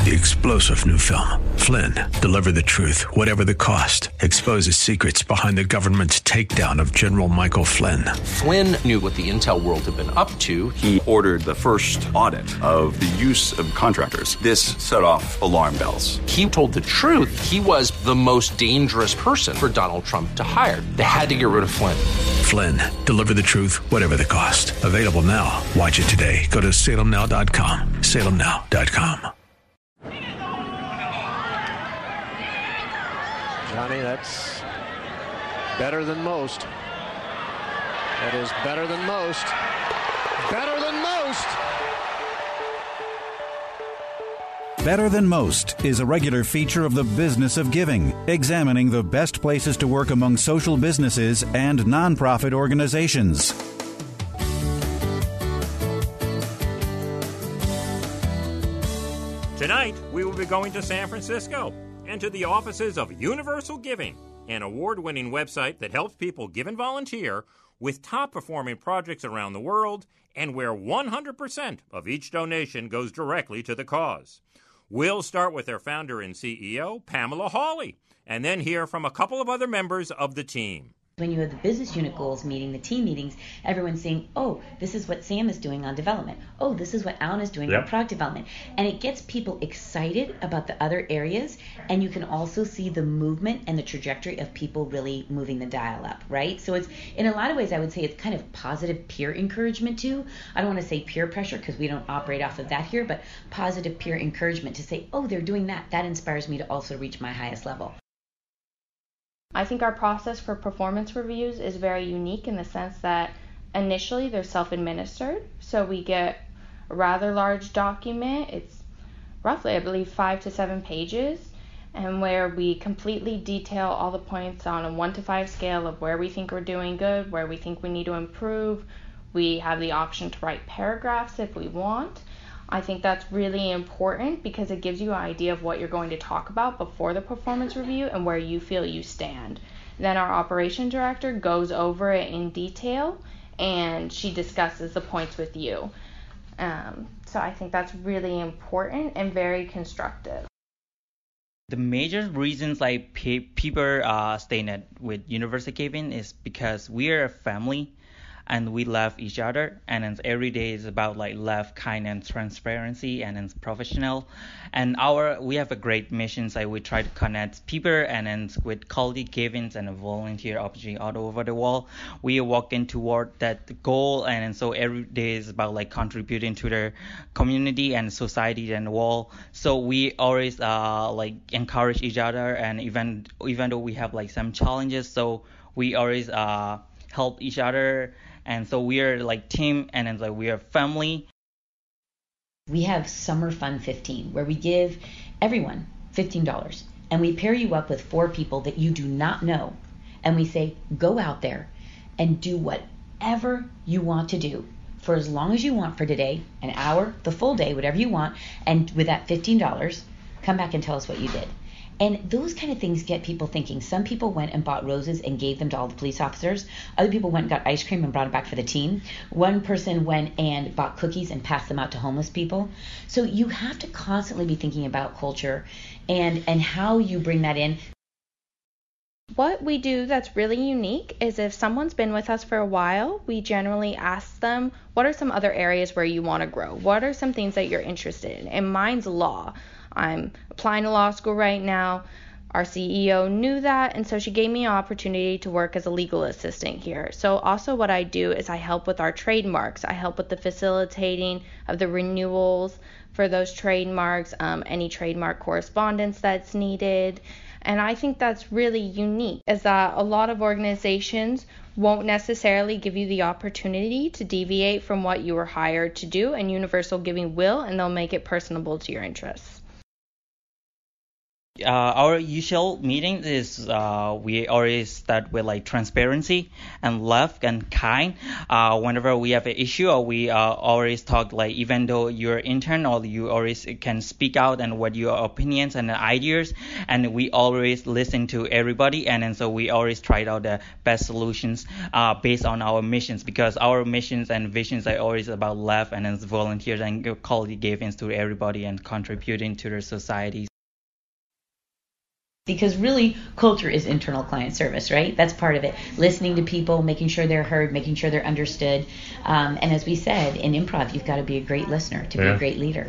The explosive new film, Flynn, deliver the truth, whatever the cost, exposes secrets behind the government's takedown of General Michael Flynn. Flynn knew what the intel world had been up to. He ordered the first audit of the use of contractors. This set off alarm bells. He told the truth. He was the most dangerous person for Donald Trump to hire. They had to get rid of Flynn. Flynn, deliver the truth, whatever the cost. Available now. Watch it today. Go to salemnow.com. salemnow.com. Johnny, that's better than most. That is better than most. Better than most. Better Than Most is a regular feature of the Business of Giving, examining the best places to work among social businesses and nonprofit organizations. Tonight, we will be going to San Francisco and to the offices of Universal Giving, an award-winning website that helps people give and volunteer with top-performing projects around the world and where 100% of each donation goes directly to the cause. We'll start with their founder and CEO, Pamela Hawley, and then hear from a couple of other members of the team. When you have the business unit goals meeting, the team meetings, everyone's saying, oh, this is what Sam is doing on development. Oh, this is what Alan is doing on product development. And it gets people excited about the other areas. And you can also see the movement and the trajectory of people really moving the dial up, right? So it's, in a lot of ways, I would say it's kind of positive peer encouragement too. I don't want to say peer pressure because we don't operate off of that here, but positive peer encouragement to say, oh, they're doing that. That inspires me to also reach my highest level. I think our process for performance reviews is very unique in the sense that initially they're self-administered. So we get a rather large document. It's roughly, I believe, 5 to 7 pages, and where we completely detail all the points on a 1 to 5 scale of where we think we're doing good, where we think we need to improve. We have the option to write paragraphs if we want. I think that's really important because it gives you an idea of what you're going to talk about before the performance review and where you feel you stand. Then our operation director goes over it in detail and she discusses the points with you. So I think that's really important and very constructive. The major reasons like people staying with Universal Giving is because we are a family. And we love each other, and then every day is about like love, kindness, transparency, and then professional. And we have a great mission. Like we try to connect people, and then with quality givings and a volunteer opportunity all over the world, we are working toward that goal. And then so every day is about like contributing to the community and society and the world. So we always like encourage each other, and even though we have like some challenges, so we always help each other. And so we are like team, and then like we are family. We have Summer Fun 15, where we give everyone $15, and we pair you up with 4 people that you do not know, and we say, go out there and do whatever you want to do for as long as you want for today, an hour, the full day, whatever you want, and with that $15, come back and tell us what you did. And those kind of things get people thinking. Some people went and bought roses and gave them to all the police officers. Other people went and got ice cream and brought it back for the team. One person went and bought cookies and passed them out to homeless people. So you have to constantly be thinking about culture and how you bring that in. What we do that's really unique is if someone's been with us for a while, we generally ask them, what are some other areas where you want to grow? What are some things that you're interested in? And mine's law. I'm applying to law school right now. Our CEO knew that, and so she gave me an opportunity to work as a legal assistant here. So also what I do is I help with our trademarks. I help with the facilitating of the renewals for those trademarks, any trademark correspondence that's needed. And I think that's really unique, is that a lot of organizations won't necessarily give you the opportunity to deviate from what you were hired to do, and Universal Giving will, and they'll make it personable to your interests. Our usual meeting is we always start with like transparency and love and kind. Whenever we have an issue, or we always talk like, even though you're intern, or you always can speak out and what your opinions and ideas, and we always listen to everybody, and then so we always try out the best solutions based on our missions, because our missions and visions are always about love and then volunteers and quality giving to everybody and contributing to their societies. Because really, culture is internal client service, right? That's part of it. Listening to people, making sure they're heard, making sure they're understood. And as we said, in improv, you've got to be a great listener to be a great leader.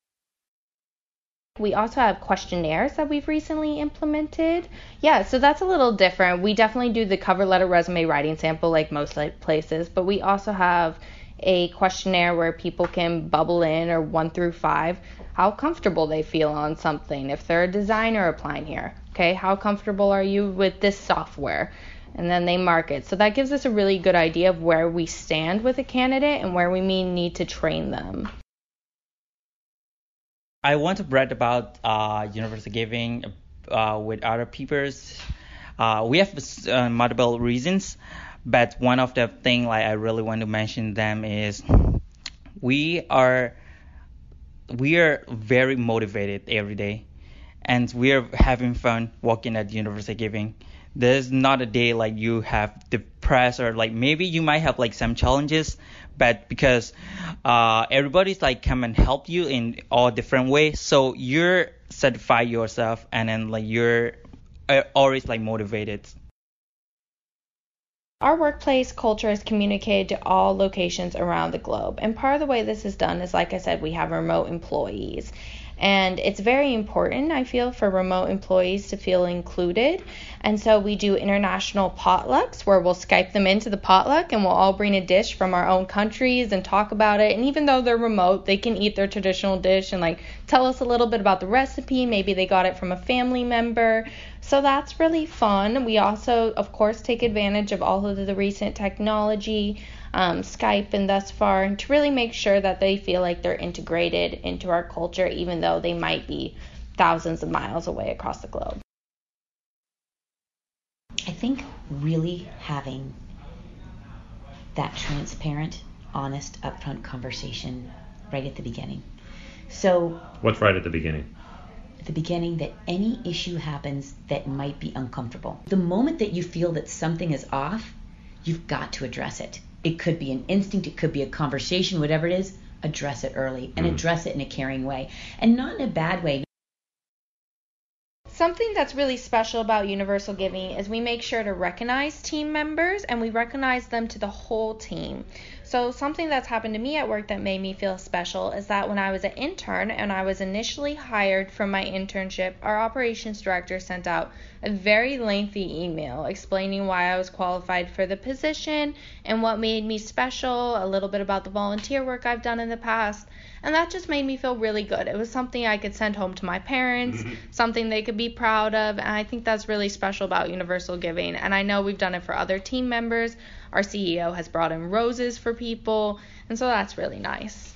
We also have questionnaires that we've recently implemented. Yeah, so that's a little different. We definitely do the cover letter resume writing sample like most places, but we also have a questionnaire where people can bubble in, or 1 through 5, how comfortable they feel on something. If they're a designer applying here, okay, how comfortable are you with this software? And then they mark it. So that gives us a really good idea of where we stand with a candidate and where we may need to train them. I want to brag about Universal Giving with other peers. We have multiple reasons, but one of the things like I really want to mention them is we are very motivated every day, and we are having fun working at Universal Giving. There's not a day like you have depressed, or like maybe you might have like some challenges, but because everybody's like come and help you in all different ways, so you're satisfy yourself, and then like you're always like motivated. Our workplace culture is communicated to all locations around the globe. And part of the way this is done is, like I said, we have remote employees. And it's very important, I feel, for remote employees to feel included. And so we do international potlucks where we'll Skype them into the potluck and we'll all bring a dish from our own countries and talk about it. And even though they're remote, they can eat their traditional dish and like tell us a little bit about the recipe. Maybe they got it from a family member. So that's really fun. We also, of course, take advantage of all of the recent technology, Skype and thus far, to really make sure that they feel like they're integrated into our culture, even though they might be thousands of miles away across the globe. I think really having that transparent, honest, upfront conversation right at the beginning. So what's right at the beginning? At the beginning, that any issue happens that might be uncomfortable. The moment that you feel that something is off, you've got to address it. It could be an instinct, it could be a conversation, whatever it is, address it early and address it in a caring way and not in a bad way. Something that's really special about Universal Giving is we make sure to recognize team members, and we recognize them to the whole team. So something that's happened to me at work that made me feel special is that when I was an intern and I was initially hired from my internship, our operations director sent out a very lengthy email explaining why I was qualified for the position and what made me special, a little bit about the volunteer work I've done in the past. And that just made me feel really good. It was something I could send home to my parents, something they could be proud of, and I think that's really special about Universal Giving. And I know we've done it for other team members. Our CEO has brought in roses for people, and so that's really nice.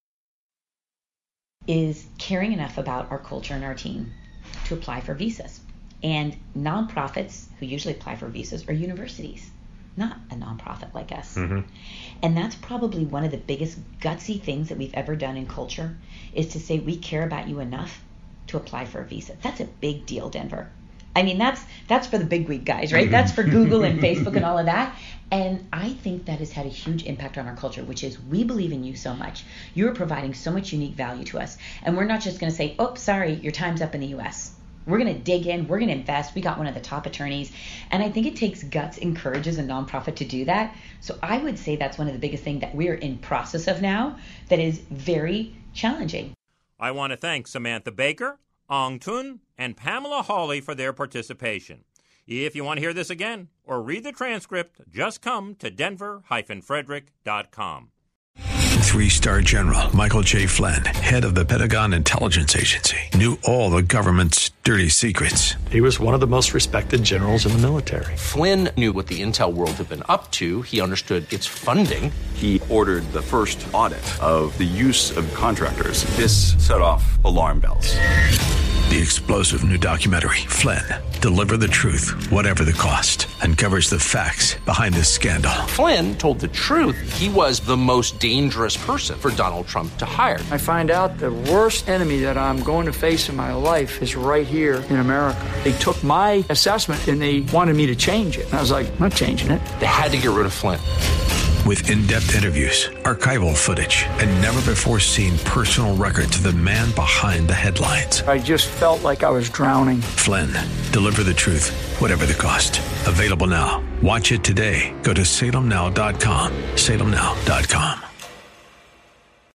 Is caring enough about our culture and our team to apply for visas. And nonprofits who usually apply for visas are universities, not a nonprofit like us. And that's probably one of the biggest gutsy things that we've ever done in culture, is to say we care about you enough to apply for a visa. That's a big deal, Denver. I mean, that's for the big wig guys, right? That's for Google and Facebook and all of that. And I think that has had a huge impact on our culture, which is we believe in you so much. You're providing so much unique value to us. And we're not just going to say, oh, sorry, your time's up in the U.S. We're going to dig in. We're going to invest. We got one of the top attorneys. And I think it takes guts and courage as a nonprofit to do that. So I would say that's one of the biggest things that we're in process of now that is very challenging. I want to thank Samantha Baker, Ong Tun, and Pamela Hawley for their participation. If you want to hear this again or read the transcript, just come to denver-frederick.com. 3-star General Michael J. Flynn, head of the Pentagon Intelligence Agency, knew all the government's dirty secrets. He was one of the most respected generals in the military. Flynn knew what the intel world had been up to. He understood its funding. He ordered the first audit of the use of contractors. This set off alarm bells. The explosive new documentary, Flynn, Deliver the Truth, Whatever the Cost, uncovers the facts behind this scandal. Flynn told the truth. He was the most dangerous person for Donald Trump to hire. I find out the worst enemy that I'm going to face in my life is right here in America. They took my assessment and they wanted me to change it. And I was like, I'm not changing it. They had to get rid of Flynn. With in-depth interviews, archival footage, and never-before-seen personal records of the man behind the headlines. I just felt like I was drowning. Flynn, Deliver the Truth, Whatever the Cost. Available now. Watch it today. Go to salemnow.com. salemnow.com.